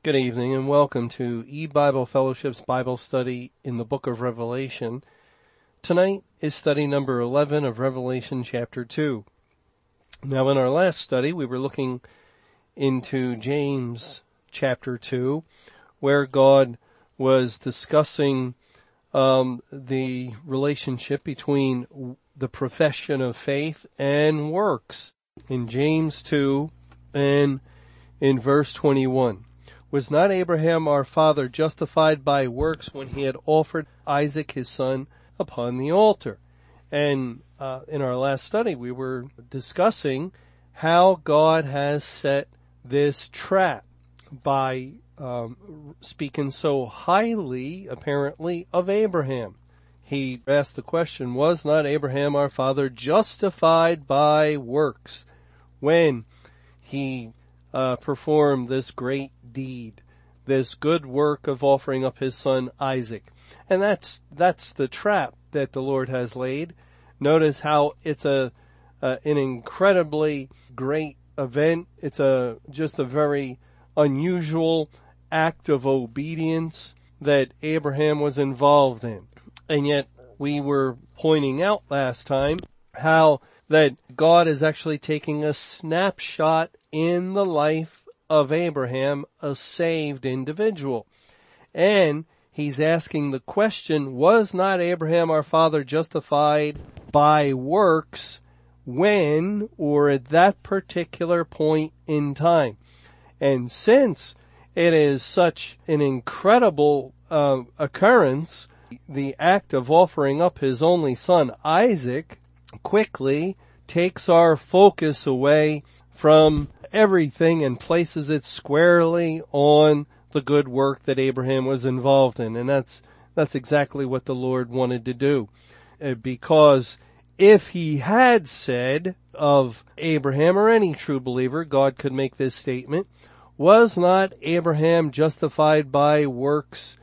Good evening and welcome to E-Bible Fellowship's Bible study in the book of Revelation. Tonight is study number 11 of Revelation chapter 2. Now in our last study we were looking into James chapter 2 where God was discussing the relationship between the profession of faith and works. In James 2 and in verse 21. Was not Abraham our father justified by works when he had offered Isaac his son upon the altar? And in our last study we were discussing how God has set this trap by speaking so highly, apparently, of Abraham. He asked the question, was not Abraham our father justified by works when he performed this great deed, this good work of offering up his son Isaac? And that's the trap that the Lord has laid. Notice how it's an incredibly great event. It's just a very unusual act of obedience that Abraham was involved in. And yet we were pointing out last time how that God is actually taking a snapshot in the life of Abraham, a saved individual. And he's asking the question, was not Abraham our father justified by works when or at that particular point in time? And since it is such an incredible occurrence, the act of offering up his only son Isaac quickly takes our focus away from everything and places it squarely on the good work that Abraham was involved in. And that's exactly what the Lord wanted to do. Because if he had said of Abraham or any true believer, God could make this statement, was not Abraham justified by works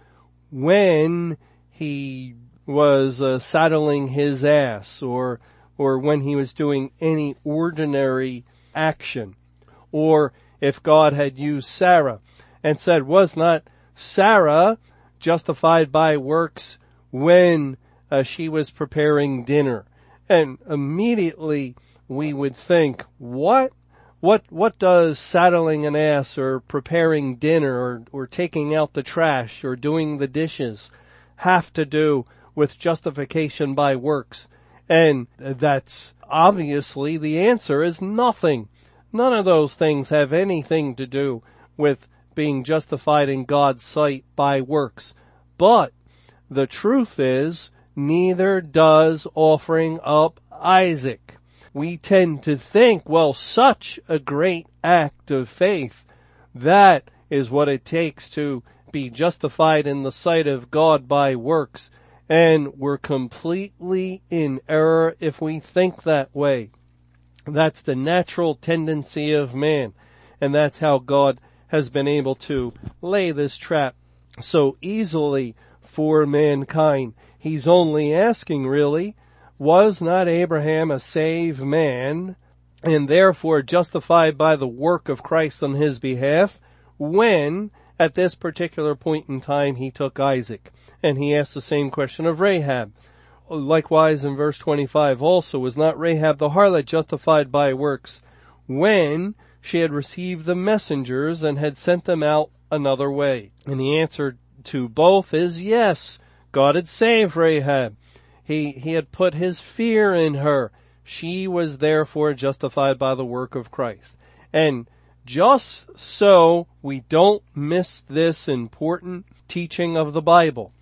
when he was saddling his ass or when he was doing any ordinary action? Or if God had used Sarah and said, was not Sarah justified by works when she was preparing dinner? And immediately we would think, what does saddling an ass or preparing dinner or taking out the trash or doing the dishes have to do with justification by works? And that's obviously the answer is nothing. None of those things have anything to do with being justified in God's sight by works. But the truth is, neither does offering up Isaac. We tend to think, well, such a great act of faith, that is what it takes to be justified in the sight of God by works. And we're completely in error if we think that way. That's the natural tendency of man. And that's how God has been able to lay this trap so easily for mankind. He's only asking, really, was not Abraham a saved man and therefore justified by the work of Christ on his behalf when at this particular point in time he took Isaac? And he asked the same question of Rahab. Likewise in verse 25 also, was not Rahab the harlot justified by works when she had received the messengers and had sent them out another way? And the answer to both is yes. God had saved Rahab. He had put his fear in her. She was therefore justified by the work of Christ. And just so we don't miss this important teaching of the Bible,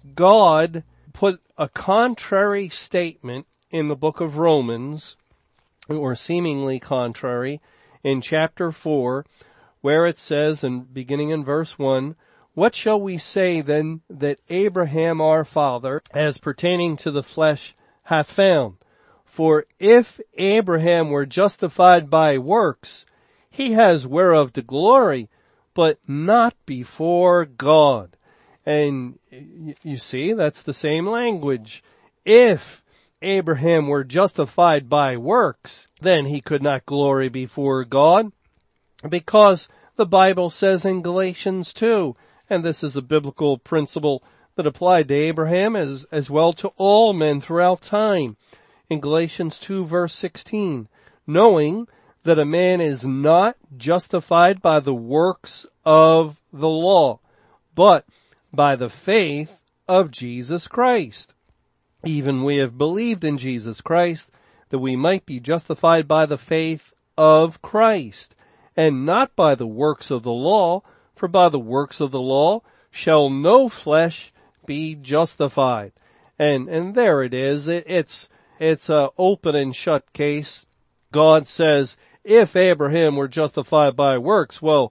God put a contrary statement in the book of Romans, or seemingly contrary, in chapter 4, where it says, and beginning in verse 1, what shall we say then that Abraham our father, as pertaining to the flesh, hath found? For if Abraham were justified by works, he has whereof to glory, but not before God. And you see, that's the same language. If Abraham were justified by works, then he could not glory before God, because the Bible says in Galatians 2, and this is a biblical principle that applied to Abraham as well to all men throughout time. In Galatians 2 verse 16, knowing that a man is not justified by the works of the law, but by the faith of Jesus Christ. Even we have believed in Jesus Christ, that we might be justified by the faith of Christ, and not by the works of the law, for by the works of the law shall no flesh be justified. And there it is. It's a open and shut case. God says, if Abraham were justified by works, well,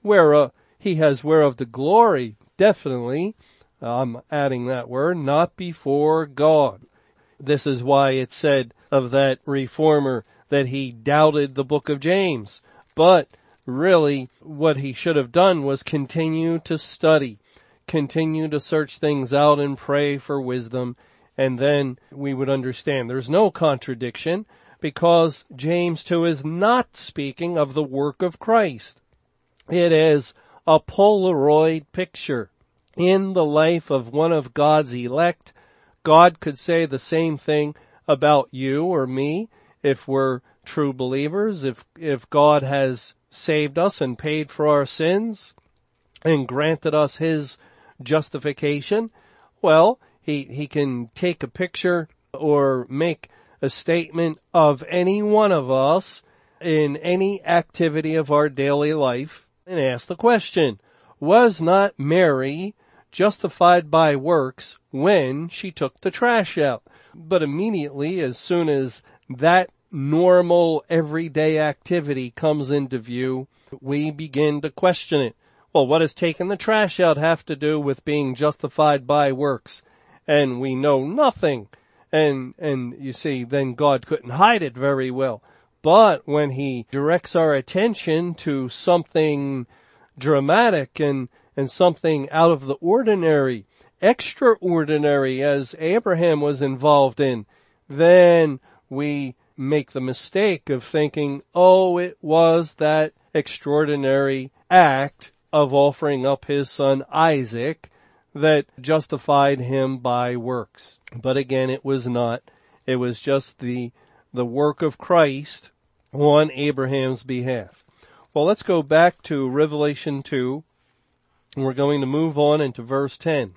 he has whereof the glory, definitely, I'm adding that word, not before God. This is why it said of that reformer that he doubted the book of James. But really, what he should have done was continue to study, continue to search things out and pray for wisdom, and then we would understand. There's no contradiction, because James 2 is not speaking of the work of Christ. It is a Polaroid picture in the life of one of God's elect. God could say the same thing about you or me if we're true believers, if God has saved us and paid for our sins and granted us his justification. Well, he can take a picture or make a statement of any one of us in any activity of our daily life and ask the question, was not Mary justified by works when she took the trash out? But immediately, as soon as that normal everyday activity comes into view, we begin to question it. Well, what does taking the trash out have to do with being justified by works? And we know nothing. And you see, then God couldn't hide it very well. But when he directs our attention to something dramatic and something out of the ordinary, extraordinary, as Abraham was involved in, then we make the mistake of thinking, oh, it was that extraordinary act of offering up his son Isaac that justified him by works. But again, it was not. It was just the work of Christ on Abraham's behalf. Well, let's go back to Revelation 2, and we're going to move on into verse 10.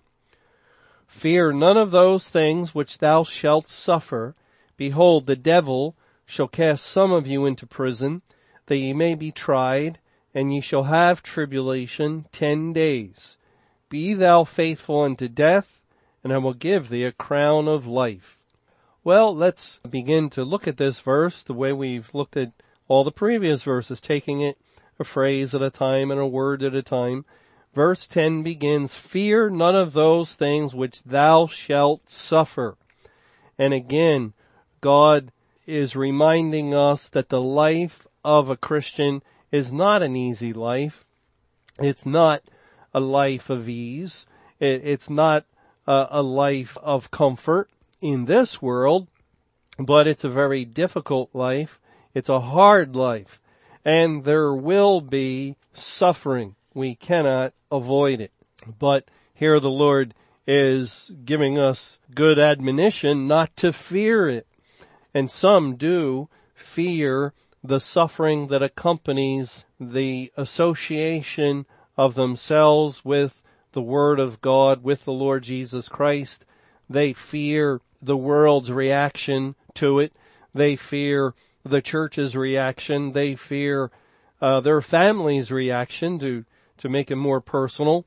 Fear none of those things which thou shalt suffer. Behold, the devil shall cast some of you into prison, that ye may be tried, and ye shall have tribulation 10 days. Be thou faithful unto death, and I will give thee a crown of life. Well, let's begin to look at this verse the way we've looked at all the previous verses, taking it a phrase at a time and a word at a time. Verse 10 begins, fear none of those things which thou shalt suffer. And again, God is reminding us that the life of a Christian is not an easy life. It's not a life of ease. It's not a life of comfort in this world, but it's a very difficult life. It's a hard life, and there will be suffering. We cannot avoid it. But here the Lord is giving us good admonition not to fear it. And some do fear the suffering that accompanies the association of themselves with the Word of God, with the Lord Jesus Christ. They fear the world's reaction to it. They fear the church's reaction. They fear their family's reaction, to make it more personal.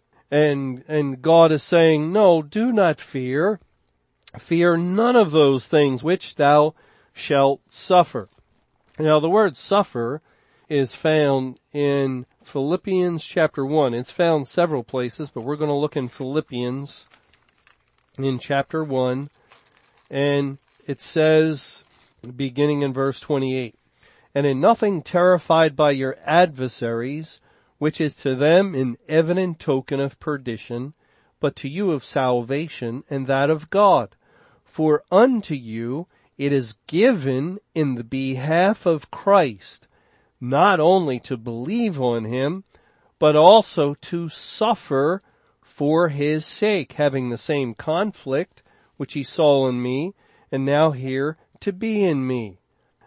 And God is saying, no, do not fear. Fear none of those things which thou shalt suffer. Now, the word suffer is found in Philippians chapter 1. It's found several places, but we're going to look in Philippians in chapter 1. And it says, beginning in verse 28, and in nothing terrified by your adversaries, which is to them an evident token of perdition, but to you of salvation, and that of God. For unto you it is given in the behalf of Christ not only to believe on him, but also to suffer for his sake, having the same conflict which he saw in me, and now here to be in me.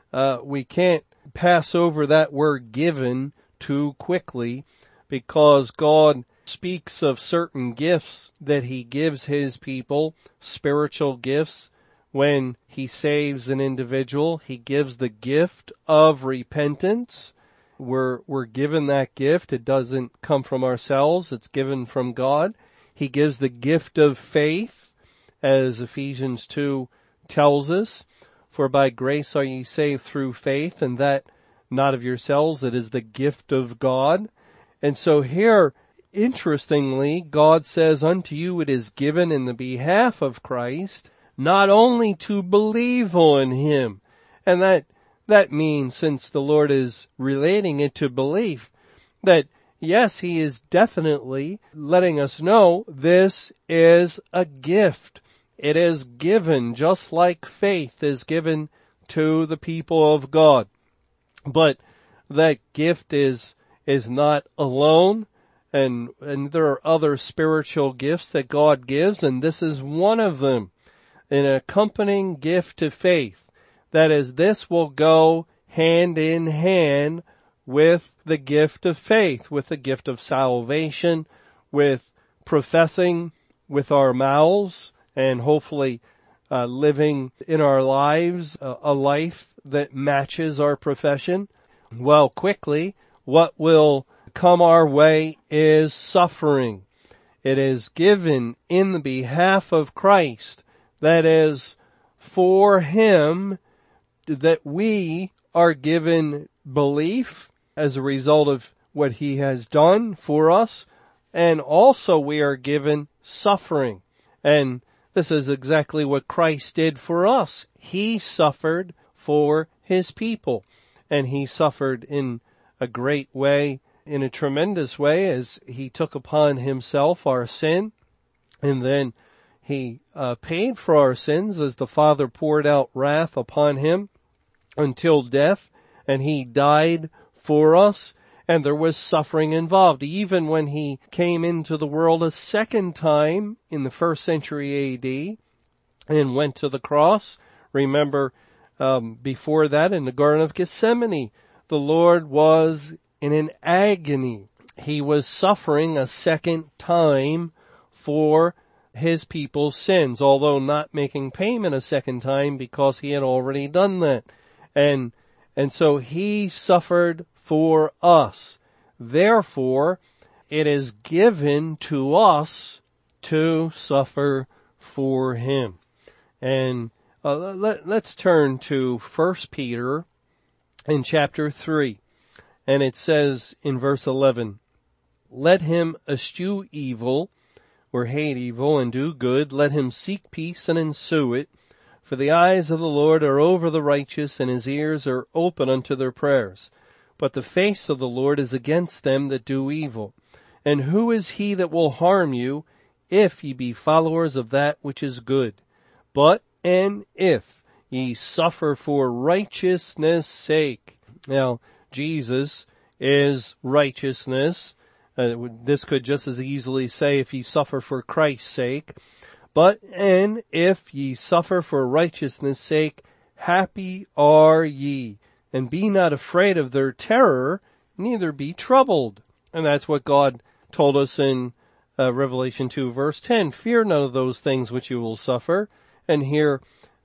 We can't pass over that word given too quickly, because God speaks of certain gifts that he gives his people, spiritual gifts. When he saves an individual, he gives the gift of repentance. We're given that gift. It doesn't come from ourselves. It's given from God. He gives the gift of faith, as Ephesians 2 tells us. For by grace are ye saved through faith, and that not of yourselves, it is the gift of God. And so here, interestingly, God says, unto you it is given in the behalf of Christ, not only to believe on him. And that means, since the Lord is relating it to belief, that yes, he is definitely letting us know this is a gift. It is given just like faith is given to the people of God. But that gift is not alone, and there are other spiritual gifts that God gives, and this is one of them, an accompanying gift to faith. That is, this will go hand in hand with the gift of faith, with the gift of salvation, with professing with our mouths, and hopefully living in our lives a life that matches our profession. Well, quickly, what will come our way is suffering. It is given in the behalf of Christ. That is, for him, that we are given belief as a result of what he has done for us, and also we are given suffering. And this is exactly what Christ did for us. He suffered for his people, and he suffered in a great way, in a tremendous way, as he took upon himself our sin, and then he paid for our sins as the Father poured out wrath upon him until death, and he died for us, and there was suffering involved. Even when he came into the world a second time in the 1st century A.D. and went to the cross, remember before that in the Garden of Gethsemane, the Lord was in an agony. He was suffering a second time for his people's sins, although not making payment a second time because he had already done that. And so he suffered for us. Therefore, it is given to us to suffer for him. And let's turn to 1 Peter in chapter 3. And it says in verse 11, let him eschew evil, or hate evil, and do good. Let him seek peace and ensue it. For the eyes of the Lord are over the righteous, and his ears are open unto their prayers. But the face of the Lord is against them that do evil. And who is he that will harm you, if ye be followers of that which is good? But, and if ye suffer for righteousness' sake. Now, Jesus is righteousness. This could just as easily say if ye suffer for Christ's sake. But, and if ye suffer for righteousness' sake, happy are ye. And be not afraid of their terror, neither be troubled. And that's what God told us in Revelation 2 verse 10. Fear none of those things which you will suffer. And here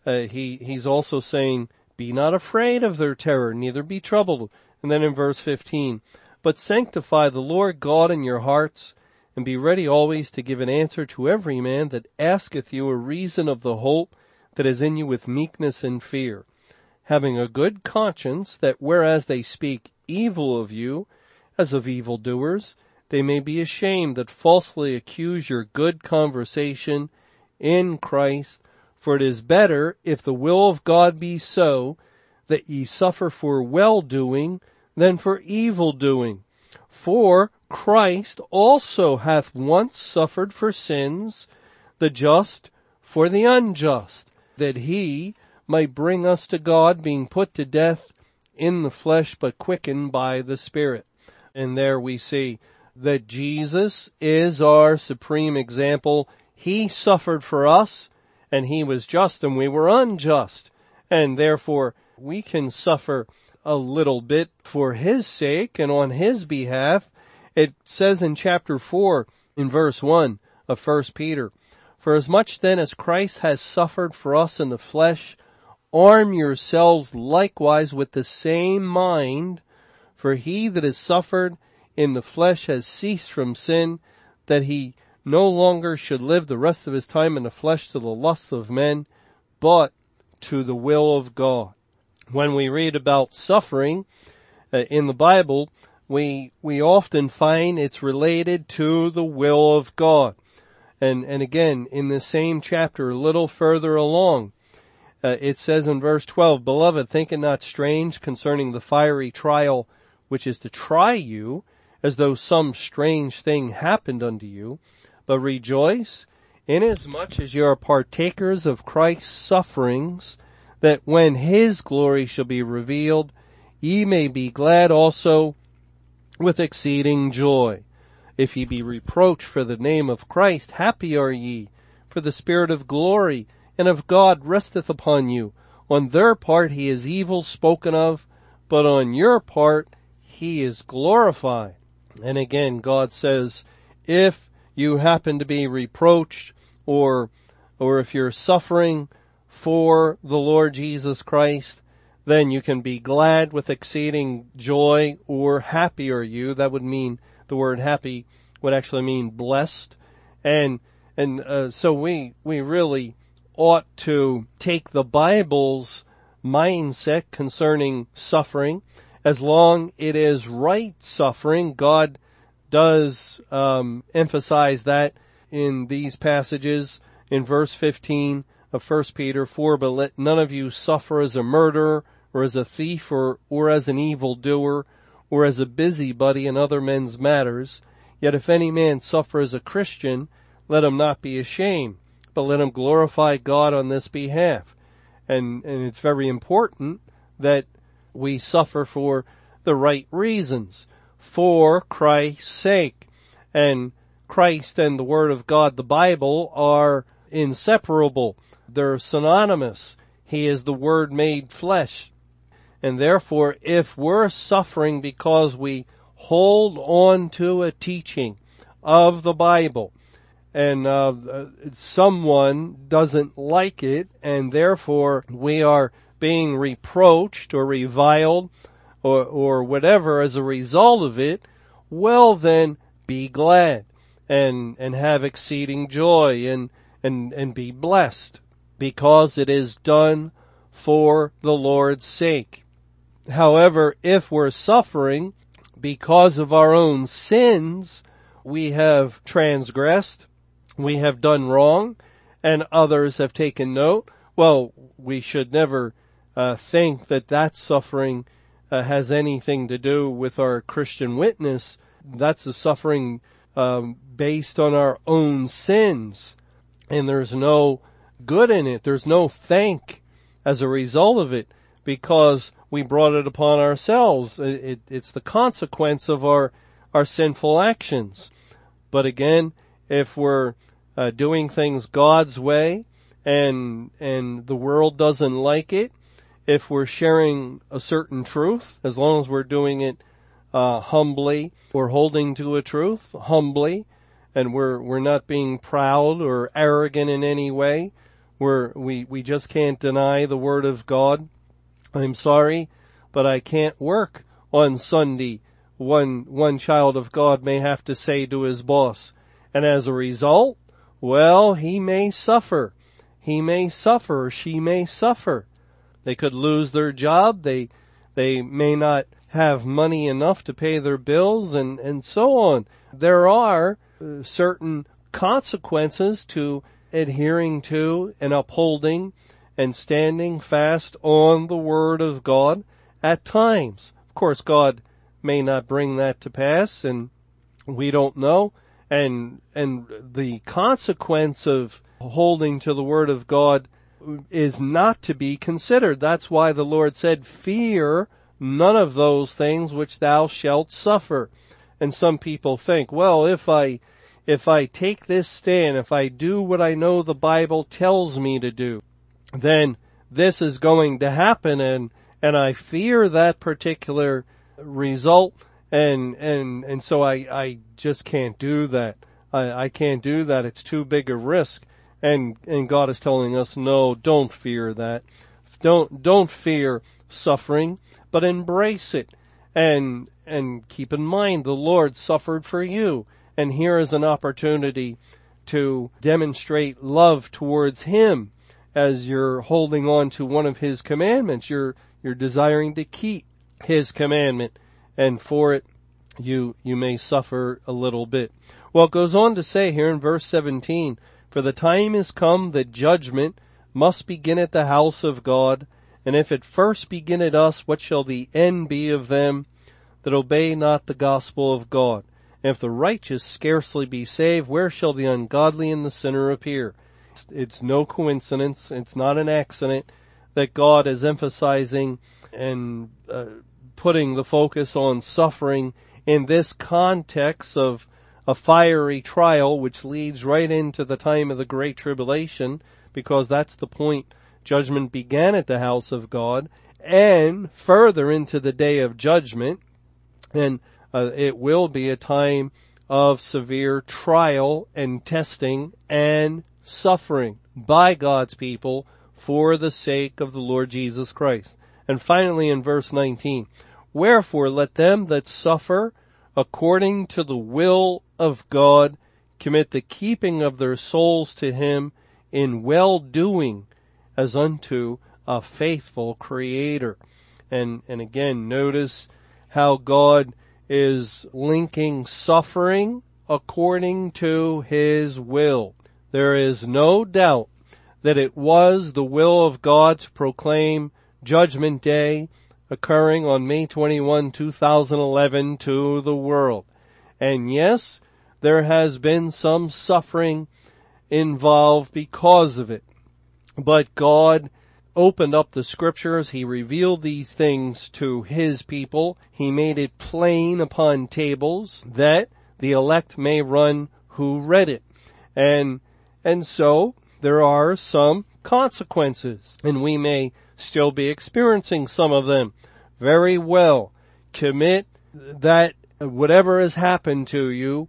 he's also saying, be not afraid of their terror, neither be troubled. And then in verse 15, but sanctify the Lord God in your hearts, and be ready always to give an answer to every man that asketh you a reason of the hope that is in you with meekness and fear, having a good conscience, that whereas they speak evil of you, as of evildoers, they may be ashamed that falsely accuse your good conversation in Christ. For it is better, if the will of God be so, that ye suffer for well-doing than for evil-doing. For Christ also hath once suffered for sins, the just for the unjust, that he might bring us to God, being put to death in the flesh, but quickened by the Spirit. And there we see that Jesus is our supreme example. He suffered for us, and he was just and we were unjust. And therefore we can suffer a little bit for his sake and on his behalf. It says in chapter 4 in verse 1 of 1 Peter, "For as much then as Christ has suffered for us in the flesh, arm yourselves likewise with the same mind, for he that has suffered in the flesh has ceased from sin, that he no longer should live the rest of his time in the flesh to the lust of men, but to the will of God." When we read about suffering in the Bible, we often find it's related to the will of God. And again, in the same chapter, a little further along, it says in verse 12, "Beloved, think it not strange concerning the fiery trial which is to try you, as though some strange thing happened unto you, but rejoice, inasmuch as you are partakers of Christ's sufferings, that when his glory shall be revealed, ye may be glad also with exceeding joy. If ye be reproached for the name of Christ, happy are ye, for the Spirit of glory and of God resteth upon you. On their part he is evil spoken of, but on your part he is glorified." And again, God says, if you happen to be reproached or if you're suffering for the Lord Jesus Christ, then you can be glad with exceeding joy, or happy are you. That would mean, the word happy would actually mean blessed. And so we really ought to take the Bible's mindset concerning suffering. As long it is right suffering, God does emphasize that in these passages. In verse 15 of 1 Peter 4, "But let none of you suffer as a murderer, or as a thief, or as an evildoer, or as a busybody in other men's matters. Yet if any man suffer as a Christian, let him not be ashamed, but let him glorify God on this behalf." And it's very important that we suffer for the right reasons, for Christ's sake. And Christ and the Word of God, the Bible, are inseparable. They're synonymous. He is the Word made flesh. And therefore, if we're suffering because we hold on to a teaching of the Bible, and someone doesn't like it, and therefore we are being reproached or reviled or whatever as a result of it, well then be glad and have exceeding joy and be blessed, because it is done for the Lord's sake. However, if we're suffering because of our own sins, we have transgressed, we have done wrong, and others have taken note, well, we should never think that suffering has anything to do with our Christian witness. That's a suffering based on our own sins, and there's no good in it. There's no thank as a result of it, because we brought it upon ourselves. It's the consequence of our sinful actions. But again, if we're doing things God's way and the world doesn't like it, if we're sharing a certain truth, as long as we're doing it humbly, or holding to a truth humbly, and we're not being proud or arrogant in any way, we just can't deny the Word of God. I'm sorry, but I can't work on Sunday, one child of God may have to say to his boss. And as a result, well, he may suffer. He may suffer, or she may suffer. They could lose their job. They may not have money enough to pay their bills, and so on. There are certain consequences to adhering to and upholding and standing fast on the Word of God at times. Of course, God may not bring that to pass, and we don't know. And the consequence of holding to the Word of God is not to be considered. That's why the Lord said, "Fear none of those things which thou shalt suffer. And some people think, well, if I take this stand, if I do what I know the Bible tells me to do, then this is going to happen, and I fear that particular result, and so I just can't do that. I can't do that. It's too big a risk. And God is telling us, no, don't fear that. Don't fear suffering, but embrace it. And keep in mind the Lord suffered for you. And here is an opportunity to demonstrate love towards Him as you're holding on to one of His commandments. You're desiring to keep His commandment, and for it you may suffer a little bit. Well, it goes on to say here in verse 17, for the time is come that judgment must begin at the house of God, and if it first begin at us, what shall the end be of them that obey not the gospel of God? And if the righteous scarcely be saved, where shall the ungodly and the sinner appear? It's no coincidence, it's not an accident that God is emphasizing and putting the focus on suffering in this context of a fiery trial, which leads right into the time of the Great Tribulation, because that's the point. Judgment began at the house of God, and further into the day of judgment, and it will be a time of severe trial and testing and suffering by God's people for the sake of the Lord Jesus Christ. And finally in verse 19, wherefore let them that suffer according to the will of God commit the keeping of their souls to Him in well-doing as unto a faithful Creator. And again, notice how God is linking suffering according to His will. There is no doubt that it was the will of God to proclaim Judgment Day occurring on May 21, 2011 to the world. And yes, there has been some suffering involved because of it. But God opened up the scriptures. He revealed these things to His people. He made it plain upon tables that the elect may run who read it. And so there are some consequences, and we may still be experiencing some of them. Very well. Commit that whatever has happened to you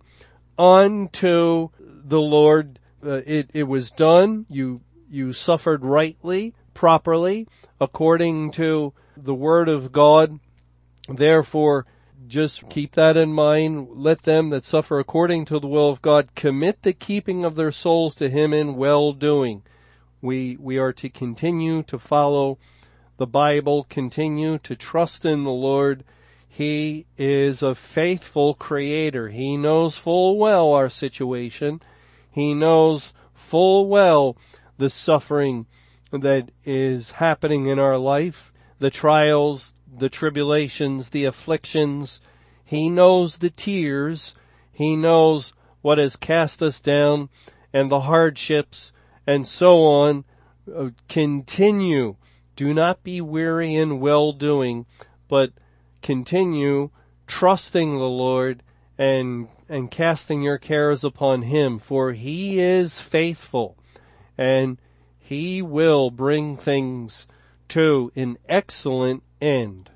unto the Lord. It was done. You suffered rightly, properly, according to the Word of God. Therefore, just keep that in mind. Let them that suffer according to the will of God commit the keeping of their souls to Him in well-doing. We are to continue to follow the Bible, continue to trust in the Lord. He is a faithful Creator. He knows full well our situation. He knows full well the suffering that is happening in our life, the trials, the tribulations, the afflictions. He knows the tears. He knows what has cast us down and the hardships and so on. Continue. Do not be weary in well-doing, but continue trusting the Lord and casting your cares upon Him, for He is faithful, and He will bring things to an excellent end.